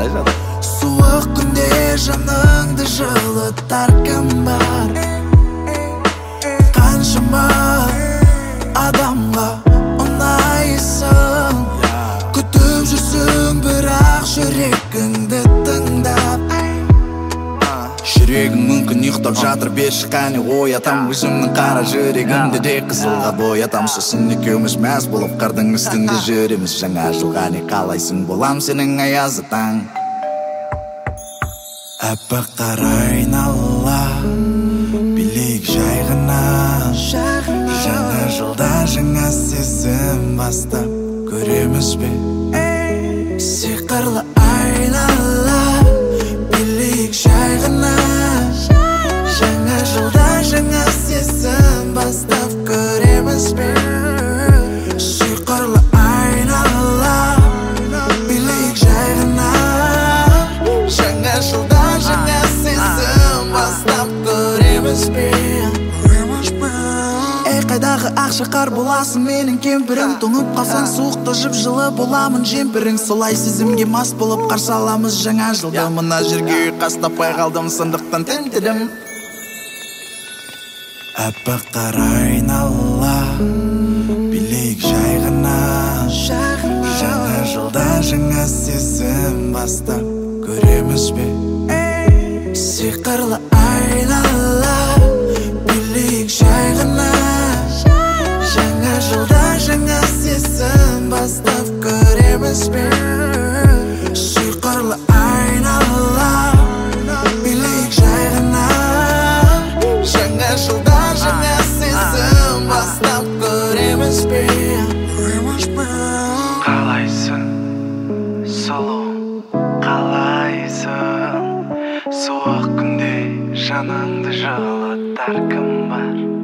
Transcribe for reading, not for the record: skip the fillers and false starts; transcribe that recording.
Суық күнде жаныңды жылытар кім бар? Қаншама адамға ұнайсың, күтіп жүрсің бірақ жүрегіңді тыңдап. Жүрегім мүмкін ұйықтап жатыр, берші қане оятам. Өзімнің қара жүрегімді де қызылға боятам. Сосын екеуміз мәз болып қардың үстінде жүреміз. Жаңа жылға не қалайсың, болам сенің аязы таң. Әппақ қара айнала, билейік жай ғана. Жаңа жылда жаңа сезім бастап көреміз бе? Сиқырлы айнала, билейік жай ғана. Жаңа жылда жаңа сезім бастап көреміз бе? Сиқырлы айнала, билейік жай ғана. Жаңа жылда жаңа сезім бастап көреміз бе? Қайдағы ақшақар боласың менің кемпірің, тоңып қалсаң суықта жып-жылы боламын жемпірің. Солай сезімге мас болып қарсы аламыз жаңа жылды. Мына жерге ұйқас таппай қалдым, сондықтан тентедім. Әппақ қара айнала, билейік жай ғана. Жаңа жылда жаңа сезім бастап көреміз бе? Сиқырлы айнала, билейік жай ғана. Жаңа жылда жаңа сезім бастап көреміз бе? Сиқырлы айнала, билейік жай ғана. Жаңа жылда жаңа сезім бастап көреміз бе? Қалайсың, сұлу, қалайсың? Суық күнде жаныңды жылытар кім бар?